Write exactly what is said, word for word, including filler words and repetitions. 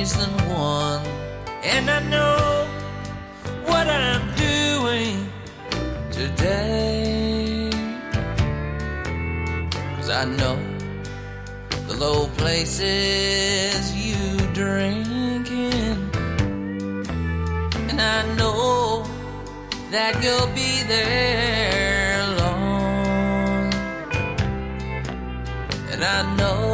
than one. And I know what I'm doing today, 'cause I know the low places you drinking, and I know that you'll be there long, and I know